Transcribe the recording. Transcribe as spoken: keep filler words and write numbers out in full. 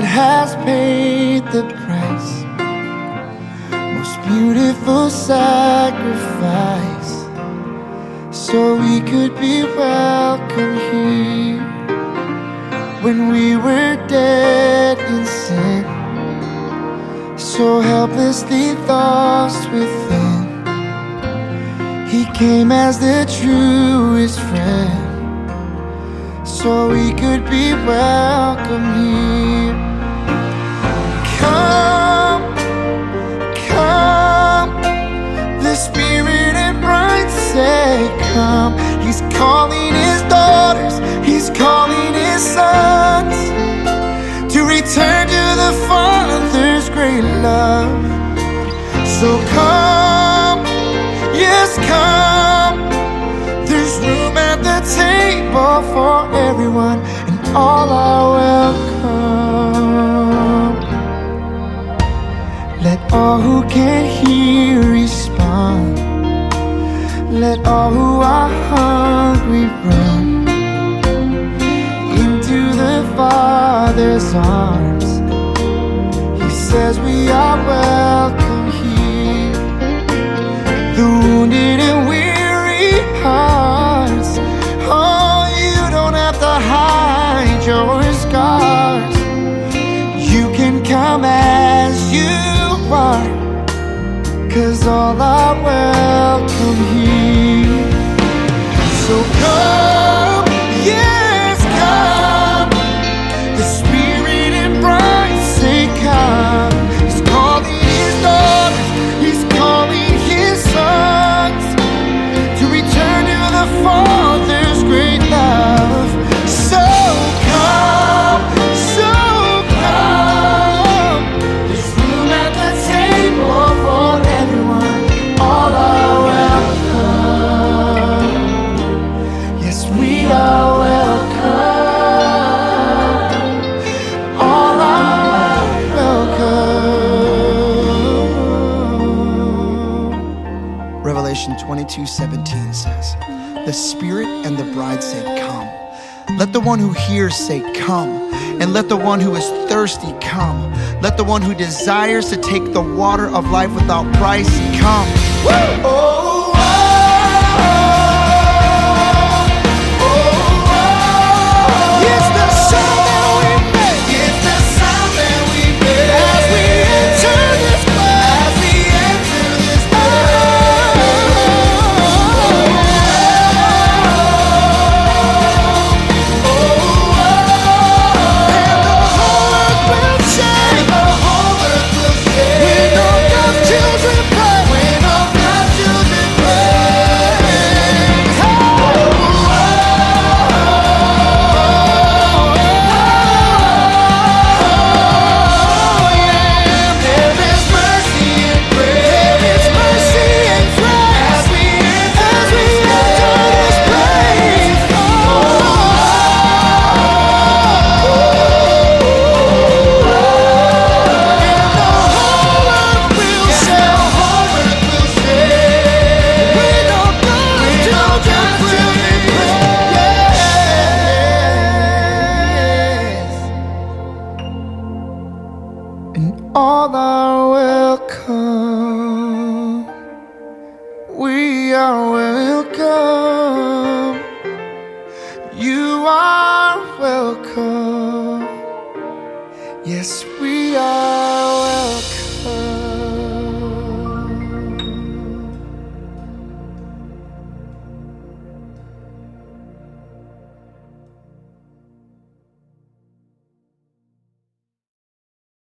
has paid the price, most beautiful sacrifice, so we could be welcome here. When we were dead in sin, so helplessly lost within, He came as the truest friend, so we could be welcome here. Come, come, the Spirit and bride say come. He's calling His daughters, He's calling His sons to return to the Father's great love. So come, yes come, there's room at the table for everyone, and all are welcome. Let all who can hear respond. Let all who are hungry run into the Father's arms. He says we are welcome here. The wounded and weary hearts, oh, you don't have to hide your scars. You can come as you are, 'cause all are welcome here. So come, yes come, the Spirit and bride say come. He's calling His daughters, He's calling His sons to return to the Father's great love. So come, so come, there's room at the table for everyone, all are welcome. Yes, we are welcome, all are welcome. Revelation twenty-two seventeen says, the Spirit and the bride say, come. Let the one who hears say, come. And let the one who is thirsty come. Let the one who desires to take the water of life without price come. Woo! Oh, oh, oh, oh, oh. It's the sound that we make. It's the sound that we make as we enter this place. As we enter this all are welcome. We are welcome. You are welcome. Yes, we are welcome.